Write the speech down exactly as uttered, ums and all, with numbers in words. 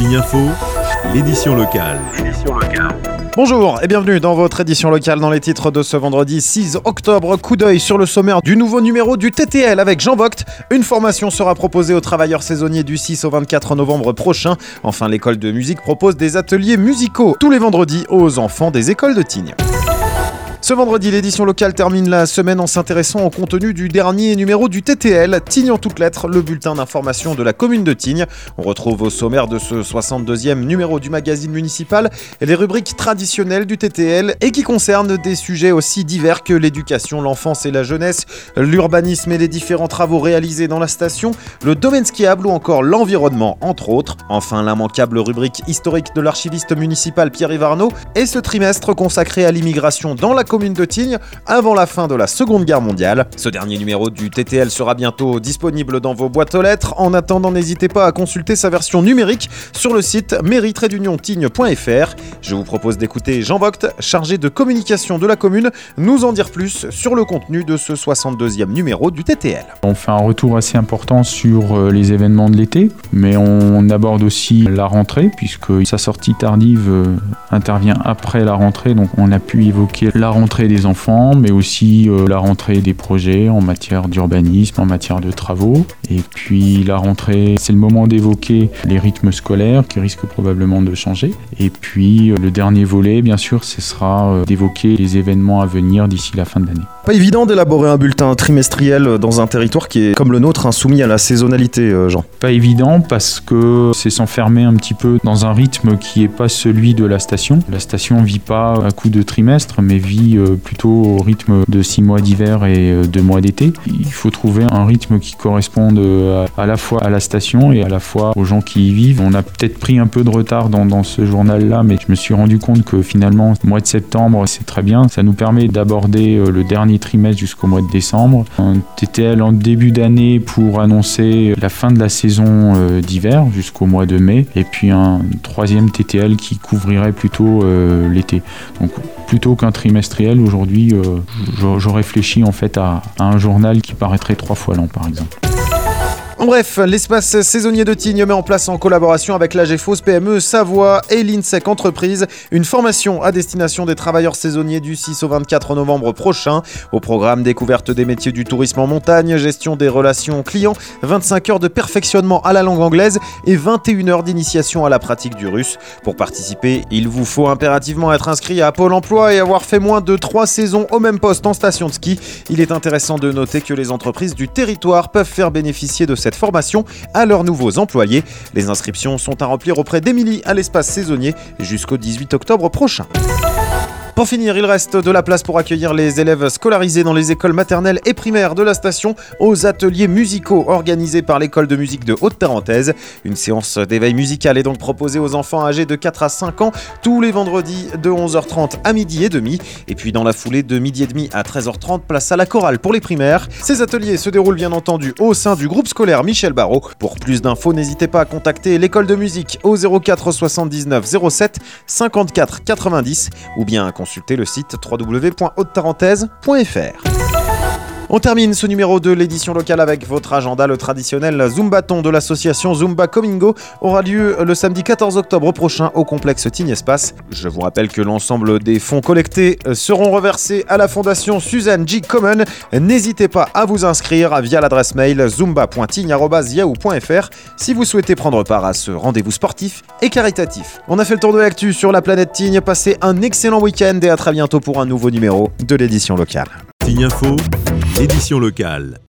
Tignes Info, l'édition locale. Bonjour et bienvenue dans votre édition locale dans les titres de ce vendredi six octobre. Coup d'œil sur le sommaire du nouveau numéro du T T L avec Jean Vogt. Une formation sera proposée aux travailleurs saisonniers du six au vingt-quatre novembre prochain. Enfin, l'école de musique propose des ateliers musicaux tous les vendredis aux enfants des écoles de Tignes. Ce vendredi, l'édition locale termine la semaine en s'intéressant au contenu du dernier numéro du T T L, Tignes en toutes lettres, le bulletin d'information de la commune de Tignes. On retrouve au sommaire de ce soixante-deuxième numéro du magazine municipal les rubriques traditionnelles du T T L et qui concernent des sujets aussi divers que l'éducation, l'enfance et la jeunesse, l'urbanisme et les différents travaux réalisés dans la station, le domaine skiable ou encore l'environnement, entre autres. Enfin, l'immanquable rubrique historique de l'archiviste municipal Pierre-Yves Arnaud et ce trimestre consacré à l'immigration dans la commune de Tignes avant la fin de la Seconde Guerre mondiale. Ce dernier numéro du T T L sera bientôt disponible dans vos boîtes aux lettres. En attendant, n'hésitez pas à consulter sa version numérique sur le site mairie tiret d'union tignes point f r. Je vous propose d'écouter Jean Vogt, chargé de communication de la commune, nous en dire plus sur le contenu de ce soixante-deuxième numéro du T T L. On fait un retour assez important sur les événements de l'été, mais on aborde aussi la rentrée puisque sa sortie tardive intervient après la rentrée, donc on a pu évoquer la rentrée des enfants, mais aussi euh, la rentrée des projets en matière d'urbanisme, en matière de travaux. Et puis la rentrée, c'est le moment d'évoquer les rythmes scolaires qui risquent probablement de changer. Et puis euh, le dernier volet, bien sûr, ce sera euh, d'évoquer les événements à venir d'ici la fin de l'année. Pas évident d'élaborer un bulletin trimestriel dans un territoire qui est, comme le nôtre, soumis à la saisonnalité, euh, Jean. Pas évident parce que c'est s'enfermer un petit peu dans un rythme qui n'est pas celui de la station. La station ne vit pas à coup de trimestre, mais vit plutôt au rythme de six mois d'hiver et deux mois d'été. Il faut trouver un rythme qui corresponde à la fois à la station et à la fois aux gens qui y vivent. On a peut-être pris un peu de retard dans, dans ce journal-là, mais je me suis rendu compte que finalement, le mois de septembre, c'est très bien. Ça nous permet d'aborder le dernier trimestre jusqu'au mois de décembre. Un T T L en début d'année pour annoncer la fin de la saison d'hiver jusqu'au mois de mai. Et puis un troisième T T L qui couvrirait plutôt euh, l'été. Donc plutôt qu'un trimestriel, aujourd'hui, euh, je, je réfléchis en fait à, à un journal qui paraîtrait trois fois l'an, par exemple. En bref, l'espace saisonnier de Tignes met en place en collaboration avec l'Agefos P M E Savoie et l'INSEC Entreprise une formation à destination des travailleurs saisonniers du six au vingt-quatre novembre prochain. Au programme, découverte des métiers du tourisme en montagne, gestion des relations clients, vingt-cinq heures de perfectionnement à la langue anglaise et vingt et une heures d'initiation à la pratique du russe. Pour participer, il vous faut impérativement être inscrit à Pôle emploi et avoir fait moins de trois saisons au même poste en station de ski. Il est intéressant de noter que les entreprises du territoire peuvent faire bénéficier de cette formation à leurs nouveaux employés. Les inscriptions sont à remplir auprès d'Émilie à l'espace saisonnier jusqu'au dix-huit octobre prochain. Pour finir, il reste de la place pour accueillir les élèves scolarisés dans les écoles maternelles et primaires de la station aux ateliers musicaux organisés par l'école de musique de Haute-Tarentaise. Une séance d'éveil musical est donc proposée aux enfants âgés de quatre à cinq ans tous les vendredis de onze heures trente à midi et demi. Et puis dans la foulée de midi et demi à treize heures trente, place à la chorale pour les primaires. Ces ateliers se déroulent bien entendu au sein du groupe scolaire Michel Barrault. Pour plus d'infos, n'hésitez pas à contacter l'école de musique au zéro quatre soixante-dix-neuf zéro sept cinquante-quatre quatre-vingt-dix ou bien à consultez le site w w w point haute tarentaise point f r. On termine ce numéro de l'édition locale avec votre agenda. Le traditionnel Zumbaton de l'association Zumba Comingo aura lieu le samedi quatorze octobre prochain au complexe Tignes Espace. Je vous rappelle que l'ensemble des fonds collectés seront reversés à la fondation Suzanne J. Common. N'hésitez pas à vous inscrire via l'adresse mail zumba point tignes arobase yahoo point f r si vous souhaitez prendre part à ce rendez-vous sportif et caritatif. On a fait le tour de l'actu sur la planète Tignes. Passez un excellent week-end et à très bientôt pour un nouveau numéro de l'édition locale. Tignes Info, l'édition locale.